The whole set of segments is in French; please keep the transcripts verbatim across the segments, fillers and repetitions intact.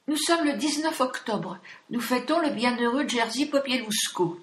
Nous sommes le dix-neuf octobre. Nous fêtons le bienheureux Jerzy Popieluszko.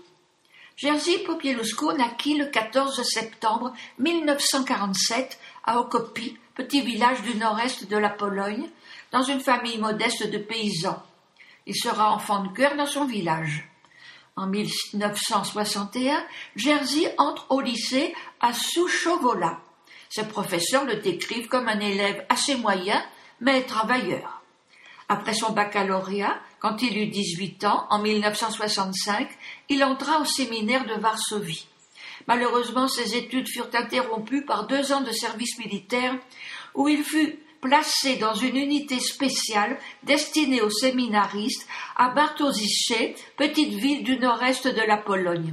Jerzy Popieluszko naquit le quatorze septembre mille neuf cent quarante-sept à Okopie, petit village du nord-est de la Pologne, dans une famille modeste de paysans. Il sera enfant de chœur dans son village. En mille neuf cent soixante et un, Jerzy entre au lycée à Souchowola. Ses professeurs le décrivent comme un élève assez moyen, mais travailleur. Après son baccalauréat, quand il eut dix-huit ans, en mille neuf cent soixante-cinq, il entra au séminaire de Varsovie. Malheureusement, ses études furent interrompues par deux ans de service militaire où il fut placé dans une unité spéciale destinée aux séminaristes à Bartoszyce, petite ville du nord-est de la Pologne.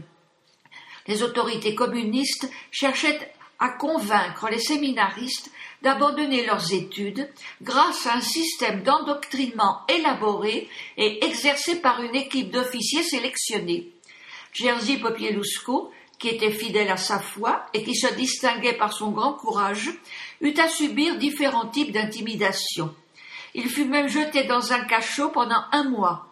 Les autorités communistes cherchaient à convaincre les séminaristes d'abandonner leurs études grâce à un système d'endoctrinement élaboré et exercé par une équipe d'officiers sélectionnés. Jerzy Popieluszko, qui était fidèle à sa foi et qui se distinguait par son grand courage, eut à subir différents types d'intimidation. Il fut même jeté dans un cachot pendant un mois.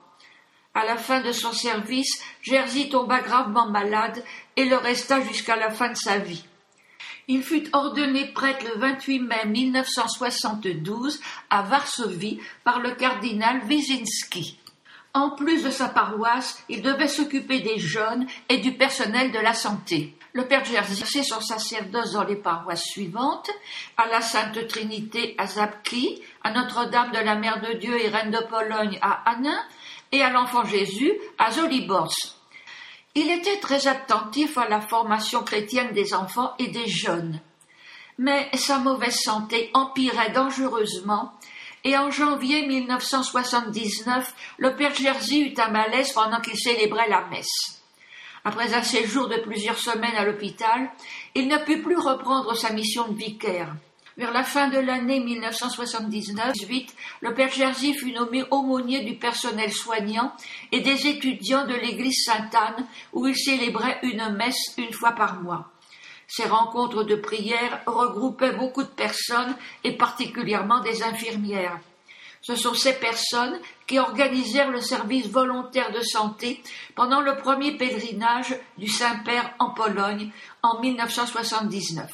À la fin de son service, Jerzy tomba gravement malade et le resta jusqu'à la fin de sa vie. Il fut ordonné prêtre le vingt-huit mai mille neuf cent soixante-douze à Varsovie par le cardinal Wyszynski. En plus de sa paroisse, il devait s'occuper des jeunes et du personnel de la santé. Le père Jerzy exerçait son sacerdoce dans les paroisses suivantes: à la Sainte Trinité à Żabki, à Notre-Dame de la Mère de Dieu et Reine de Pologne à Hanin et à l'Enfant Jésus à Żoliborz. Il était très attentif à la formation chrétienne des enfants et des jeunes. Mais sa mauvaise santé empirait dangereusement et en janvier mille neuf cent soixante-dix-neuf, le père Jerzy eut un malaise pendant qu'il célébrait la messe. Après un séjour de plusieurs semaines à l'hôpital, il ne put plus reprendre sa mission de vicaire. Vers la fin de l'année mille neuf cent soixante-dix-neuf, le père Jerzy fut nommé aumônier du personnel soignant et des étudiants de l'église Sainte-Anne, où il célébrait une messe une fois par mois. Ces rencontres de prière regroupaient beaucoup de personnes et particulièrement des infirmières. Ce sont ces personnes qui organisèrent le service volontaire de santé pendant le premier pèlerinage du Saint-Père en Pologne en mille neuf cent soixante-dix-neuf.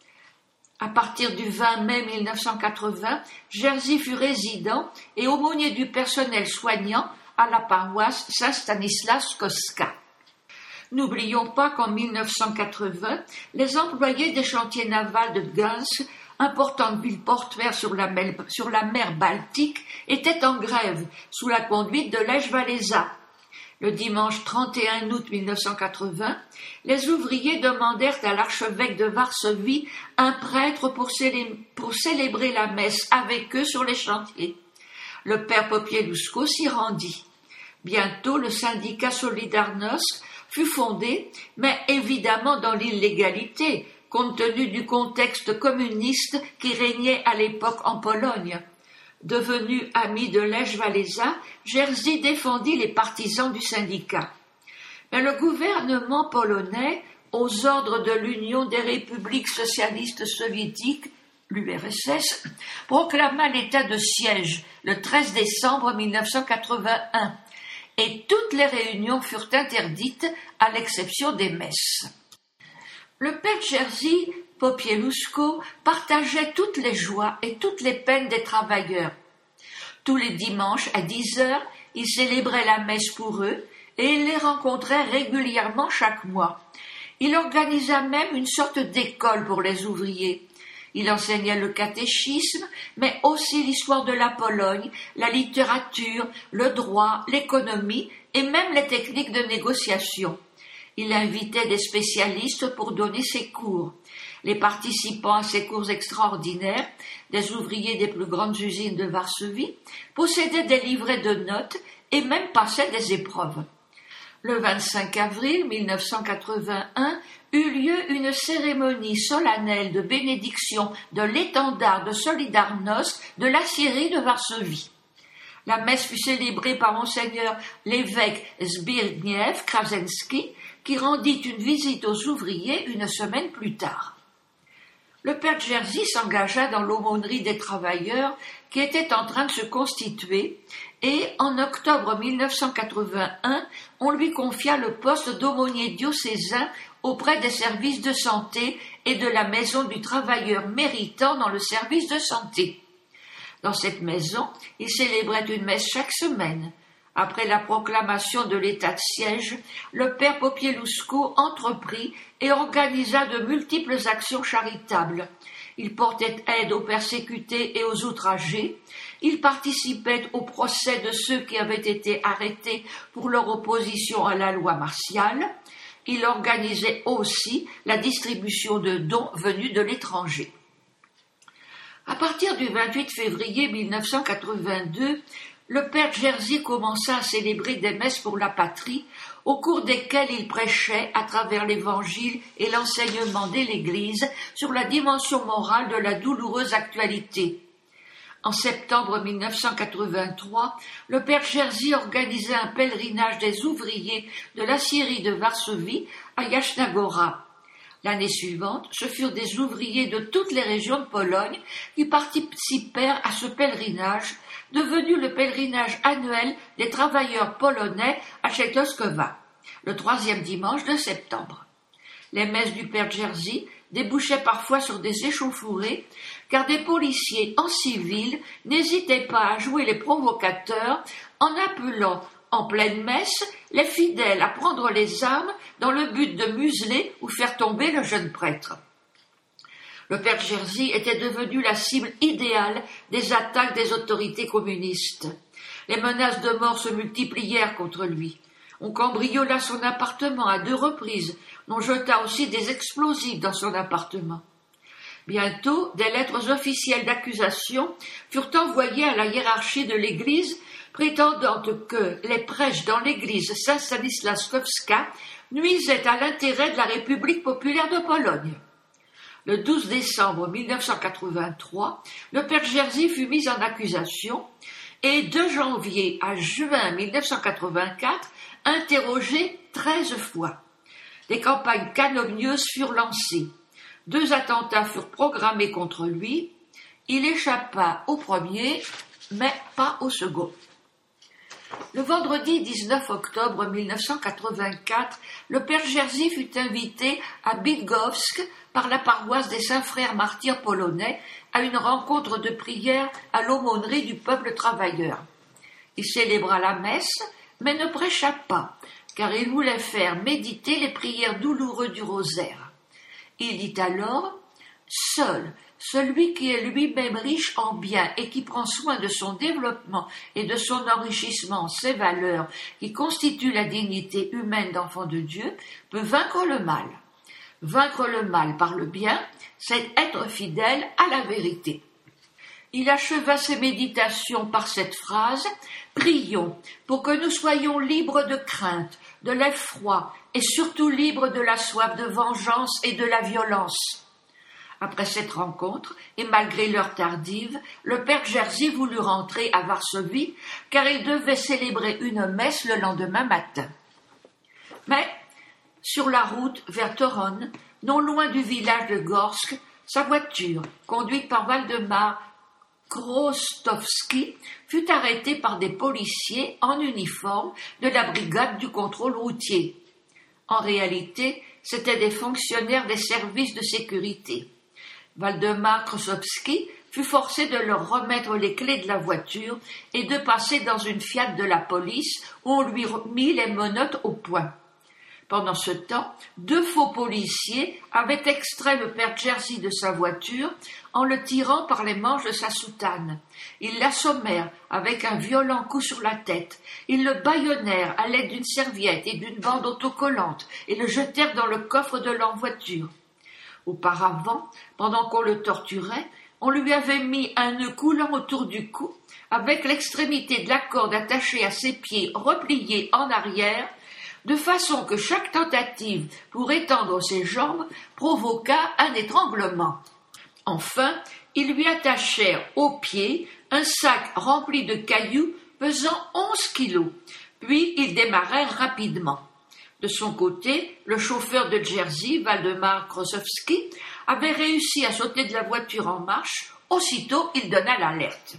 À partir du vingt mai mille neuf cent quatre-vingts, Jerzy fut résident et aumônier du personnel soignant à la paroisse Saint-Stanislas Kostka. N'oublions pas qu'en mille neuf cent quatre-vingts, les employés des chantiers navals de Gdańsk, importante ville portuaire sur la mer, sur la mer Baltique, étaient en grève sous la conduite de Lech Walesa. Le dimanche trente et un août mille neuf cent quatre-vingts, les ouvriers demandèrent à l'archevêque de Varsovie un prêtre pour, célé- pour célébrer la messe avec eux sur les chantiers. Le père Popieluszko s'y rendit. Bientôt, le syndicat Solidarność fut fondé, mais évidemment dans l'illégalité, compte tenu du contexte communiste qui régnait à l'époque en Pologne. Devenu ami de Lech Walesa, Jerzy défendit les partisans du syndicat. Mais le gouvernement polonais, aux ordres de l'Union des républiques socialistes soviétiques, l'U R S S, proclama l'état de siège le treize décembre mille neuf cent quatre-vingt-un et toutes les réunions furent interdites à l'exception des messes. Le père Jerzy Popieluszko partageait toutes les joies et toutes les peines des travailleurs. Tous les dimanches à dix heures, il célébrait la messe pour eux et il les rencontrait régulièrement chaque mois. Il organisa même une sorte d'école pour les ouvriers. Il enseignait le catéchisme, mais aussi l'histoire de la Pologne, la littérature, le droit, l'économie et même les techniques de négociation. Il invitait des spécialistes pour donner ses cours. Les participants à ces cours extraordinaires, des ouvriers des plus grandes usines de Varsovie, possédaient des livrets de notes et même passaient des épreuves. Le vingt-cinq avril mille neuf cent quatre-vingt-un eut lieu une cérémonie solennelle de bénédiction de l'étendard de Solidarność de la Syrie de Varsovie. La messe fut célébrée par monseigneur l'évêque Zbigniew Krasinski, qui rendit une visite aux ouvriers une semaine plus tard. le père Jerzy s'engagea dans l'aumônerie des travailleurs qui était en train de se constituer et, en octobre mille neuf cent quatre-vingt-un, on lui confia le poste d'aumônier diocésain auprès des services de santé et de la maison du travailleur méritant dans le service de santé. Dans cette maison, il célébrait une messe chaque semaine. Après la proclamation de l'état de siège, le père Popieluszko entreprit et organisa de multiples actions charitables. Il portait aide aux persécutés et aux outragés. Il participait au procès de ceux qui avaient été arrêtés pour leur opposition à la loi martiale. Il organisait aussi la distribution de dons venus de l'étranger. À partir du vingt-huit février mille neuf cent quatre-vingt-deux, le père Jerzy commença à célébrer des messes pour la patrie, au cours desquelles il prêchait à travers l'Évangile et l'enseignement de l'Église sur la dimension morale de la douloureuse actualité. En septembre mille neuf cent quatre-vingt-trois, le père Jerzy organisait un pèlerinage des ouvriers de l'acierie de Varsovie à Jasna Góra. L'année suivante, ce furent des ouvriers de toutes les régions de Pologne qui participèrent à ce pèlerinage, devenu le pèlerinage annuel des travailleurs polonais à Częstochowa, le troisième dimanche de septembre. Les messes du père Jerzy débouchaient parfois sur des échauffourées, car des policiers en civil n'hésitaient pas à jouer les provocateurs en appelant en pleine messe les fidèles à prendre les armes dans le but de museler ou faire tomber le jeune prêtre. Le père Jerzy était devenu la cible idéale des attaques des autorités communistes. Les menaces de mort se multiplièrent contre lui. On cambriola son appartement à deux reprises. On jeta aussi des explosifs dans son appartement. Bientôt, des lettres officielles d'accusation furent envoyées à la hiérarchie de l'Église, prétendant que les prêches dans l'église Saint-Stanisław nuisaient à l'intérêt de la République populaire de Pologne. Le douze décembre mille neuf cent quatre-vingt-trois, le père Jerzy fut mis en accusation et de janvier à juin mille neuf cent quatre-vingt-quatre, interrogé treize fois. Des campagnes calomnieuses furent lancées. Deux attentats furent programmés contre lui. Il échappa au premier, mais pas au second. Le vendredi dix-neuf octobre mille neuf cent quatre-vingt-quatre, le père Jerzy fut invité à Bydgoszcz par la paroisse des Saints-Frères martyrs polonais à une rencontre de prière à l'aumônerie du peuple travailleur. Il célébra la messe, mais ne prêcha pas, car il voulait faire méditer les prières douloureuses du rosaire. Il dit alors « Seul celui qui est lui-même riche en biens et qui prend soin de son développement et de son enrichissement en ces valeurs qui constituent la dignité humaine d'enfant de Dieu peut vaincre le mal. Vaincre le mal par le bien, c'est être fidèle à la vérité. » Il acheva ses méditations par cette phrase « Prions pour que nous soyons libres de crainte, de l'effroi et surtout libres de la soif de vengeance et de la violence. » Après cette rencontre, et malgré l'heure tardive, le père Jerzy voulut rentrer à Varsovie, car il devait célébrer une messe le lendemain matin. Mais, sur la route vers Toruń, non loin du village de Gorsk, sa voiture, conduite par Waldemar Krostowski, fut arrêtée par des policiers en uniforme de la brigade du contrôle routier. En réalité, c'étaient des fonctionnaires des services de sécurité. Waldemar Krostowski fut forcé de leur remettre les clés de la voiture et de passer dans une Fiat de la police où on lui mit les menottes au poing. Pendant ce temps, deux faux policiers avaient extrait le père Jerzy de sa voiture en le tirant par les manches de sa soutane. Ils l'assommèrent avec un violent coup sur la tête. Ils le bâillonnèrent à l'aide d'une serviette et d'une bande autocollante et le jetèrent dans le coffre de leur voiture. Auparavant, pendant qu'on le torturait, on lui avait mis un nœud coulant autour du cou, avec l'extrémité de la corde attachée à ses pieds repliés en arrière, de façon que chaque tentative pour étendre ses jambes provoqua un étranglement. Enfin, ils lui attachèrent aux pieds un sac rempli de cailloux pesant onze kilos, puis ils démarrèrent rapidement. De son côté, le chauffeur de Jerzy, Waldemar Krostowski, avait réussi à sauter de la voiture en marche. Aussitôt, il donna l'alerte.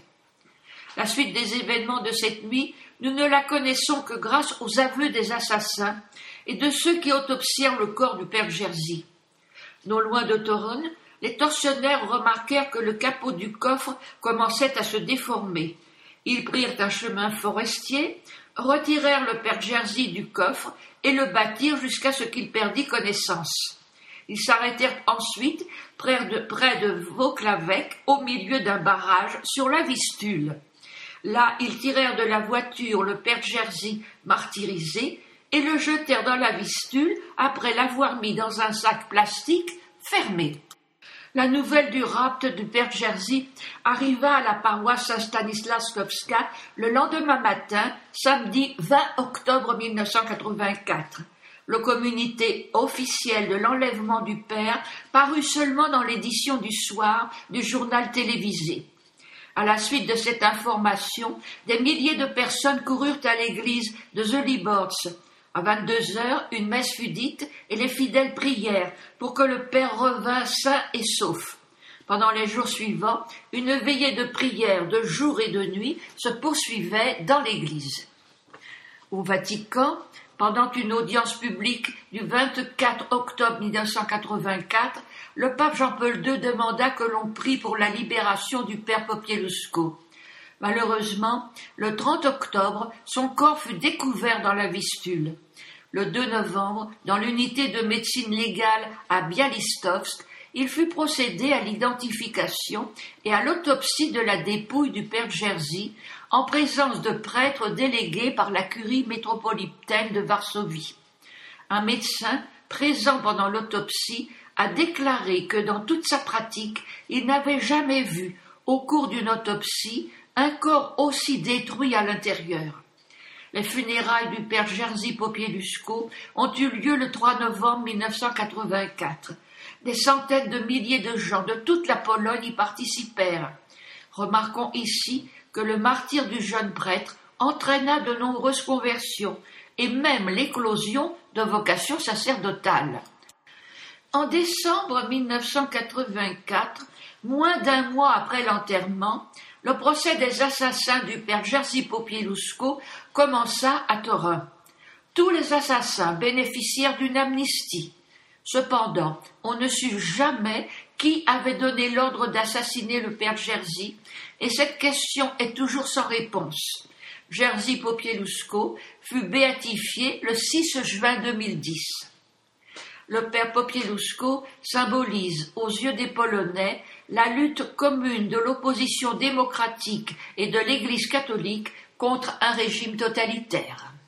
La suite des événements de cette nuit, nous ne la connaissons que grâce aux aveux des assassins et de ceux qui autopsièrent le corps du père Jerzy. Non loin de Toronne, les tortionnaires remarquèrent que le capot du coffre commençait à se déformer. Ils prirent un chemin forestier, retirèrent le père Jerzy du coffre et le battirent jusqu'à ce qu'il perdît connaissance. Ils s'arrêtèrent ensuite près de, près de Vauclavec, au milieu d'un barrage, sur la Vistule. Là, ils tirèrent de la voiture le père Jerzy martyrisé et le jetèrent dans la Vistule après l'avoir mis dans un sac plastique fermé. La nouvelle du rapt du père Jerzy arriva à la paroisse Saint-Stanislas-Kowska le lendemain matin, samedi vingt octobre mille neuf cent quatre-vingt-quatre. Le communiqué officiel de l'enlèvement du père parut seulement dans l'édition du soir du journal télévisé. À la suite de cette information, des milliers de personnes coururent à l'église de The Libords. À vingt-deux heures, une messe fut dite et les fidèles prièrent pour que le père revînt sain et sauf. Pendant les jours suivants, une veillée de prière de jour et de nuit se poursuivait dans l'église. Au Vatican, pendant une audience publique du vingt-quatre octobre mille neuf cent quatre-vingt-quatre, le pape Jean-Paul deux demanda que l'on prie pour la libération du père Popieluszko. Malheureusement, le trente octobre, son corps fut découvert dans la Vistule. Le deux novembre, dans l'unité de médecine légale à Bialystovsk, il fut procédé à l'identification et à l'autopsie de la dépouille du père Jerzy, en présence de prêtres délégués par la curie métropolitaine de Varsovie. Un médecin, présent pendant l'autopsie, a déclaré que dans toute sa pratique, il n'avait jamais vu, au cours d'une autopsie, un corps aussi détruit à l'intérieur. Les funérailles du père Jerzy Popieluszko ont eu lieu le trois novembre mille neuf cent quatre-vingt-quatre. Des centaines de milliers de gens de toute la Pologne y participèrent. Remarquons ici que le martyre du jeune prêtre entraîna de nombreuses conversions et même l'éclosion de vocations sacerdotales. En décembre mille neuf cent quatre-vingt-quatre, moins d'un mois après l'enterrement, le procès des assassins du père Jerzy Popieluszko commença à Toruń. Tous les assassins bénéficièrent d'une amnistie. Cependant, on ne sut jamais qui avait donné l'ordre d'assassiner le père Jerzy, et cette question est toujours sans réponse. Jerzy Popieluszko fut béatifié le six juin deux mille dix. Le père Popieluszko symbolise, aux yeux des Polonais, la lutte commune de l'opposition démocratique et de l'Église catholique contre un régime totalitaire.